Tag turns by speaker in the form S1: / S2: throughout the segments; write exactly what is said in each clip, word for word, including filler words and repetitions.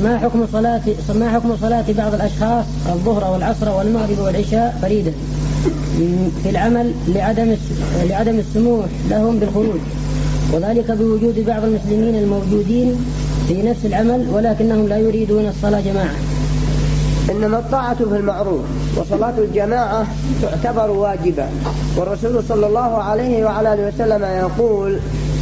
S1: ما حكم صلاة ما حكم صلاة بعض الأشخاص الظهر والعصر والمغرب والعشاء فريدا في العمل لعدم لعدم السموح لهم بالخروج، وذلك بوجود بعض المسلمين الموجودين في نفس العمل ولكنهم لا يريدون الصلاة جماعة؟
S2: إنما الطاعة في المعروف، وصلاة الجماعة تعتبر واجبة، والرسول صلى الله عليه وعلى آله وسلم يقول: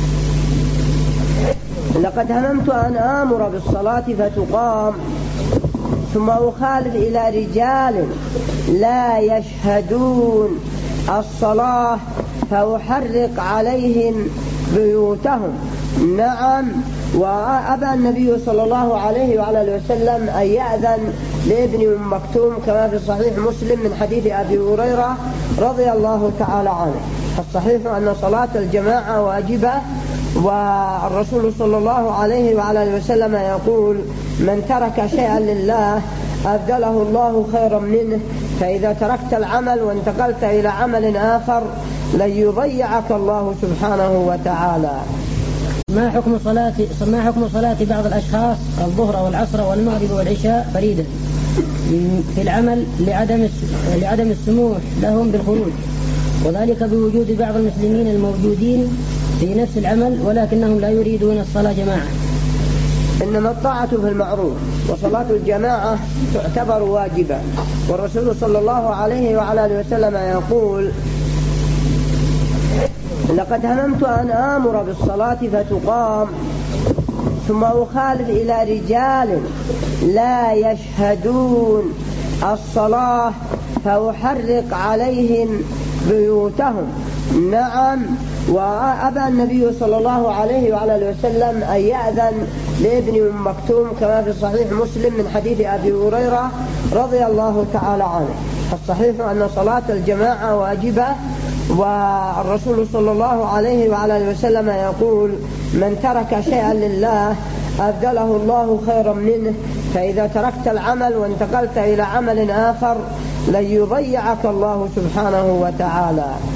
S2: لقد هممت أن آمر بالصلاة فتقام ثم أخالف إلى رجال لا يشهدون الصلاة فأحرق عليهم بيوتهم. نعم. وأبى النبي صلى الله عليه وعلى آله وسلم أن يأذن لابن أم مكتوم كما في صحيح مسلم من حديث أبي هريرة رضي الله تعالى عنه. الصحيح أن صلاة الجماعة واجبة، والرسول صلى الله عليه وعلى آله وسلم يقول: من ترك شيئا لله أبدله الله خيرا منه، فإذا تركت العمل وانتقلت إلى عمل آخر لن يضيعك الله سبحانه وتعالى.
S1: ما حكم صلاة ما حكم صلاة بعض الأشخاص الظهر والعصر والمغرب والعشاء فريدا في العمل لعدم لعدم السموح لهم بالخروج، وذلك بوجود بعض المسلمين الموجودين في نفس العمل ولكنهم لا يريدون الصلاة جماعة؟
S2: إنما الطاعة في المعروف، وصلاة الجماعة تعتبر واجبة، والرسول صلى الله عليه وعلى آله وسلم يقول: لقد هممت أن آمر بالصلاة فتقام ثم أخالف إلى رجال لا يشهدون الصلاة فأحرق عليهم بيوتهم. نعم. وأبى النبي صلى الله عليه وعلى آله وسلم أن يأذن لابن أم مكتوم كما في صحيح مسلم من حديث أبي هريرة رضي الله تعالى عنه. الصحيح أن صلاة الجماعة واجبة، والرسول صلى الله عليه وعلى آله وسلم يقول: من ترك شيئا لله أبدله الله خيرا منه، فإذا تركت العمل وانتقلت إلى عمل آخر لن يضيعك الله سبحانه وتعالى.